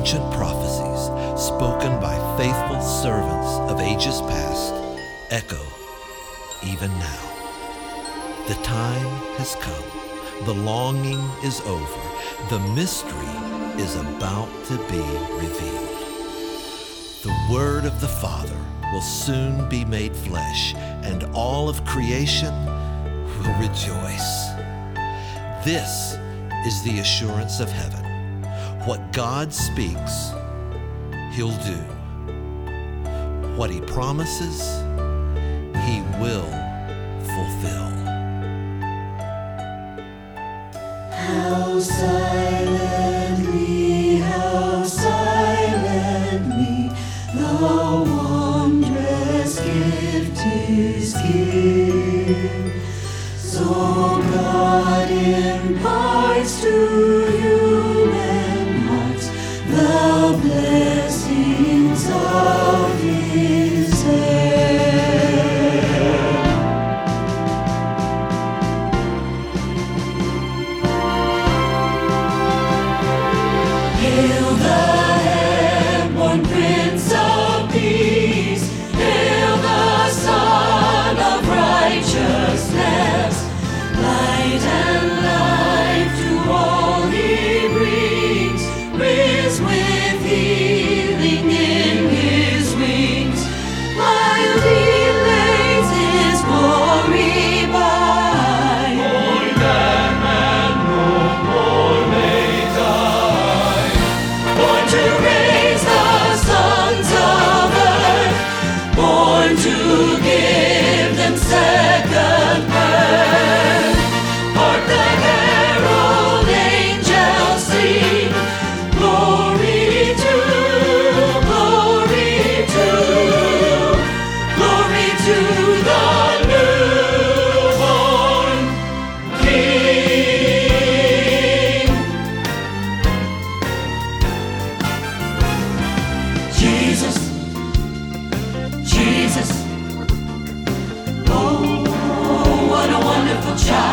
ancient prophecies spoken by faithful servants of ages past echo even now. The time has come. The longing is over. The mystery is about to be revealed. The Word of the Father will soon be made flesh, and all of creation will rejoice. This is the assurance of heaven. What God speaks, He'll do. What He promises, He will fulfill. How silently the wondrous gift is given. So God imparts to human hearts the blessings of His hand. Hail the heaven-born Prince of Peace, hail the Son of Righteousness, light and life to all He brings, breathes with healing in His wings, while He lays His glory by. Born that man no more may die, born to raise the sons of earth, born to give them second birth. Hark the herald angels sing, glory to, glory to, glory to the newborn King. Jesus, Jesus, oh, what a wonderful child.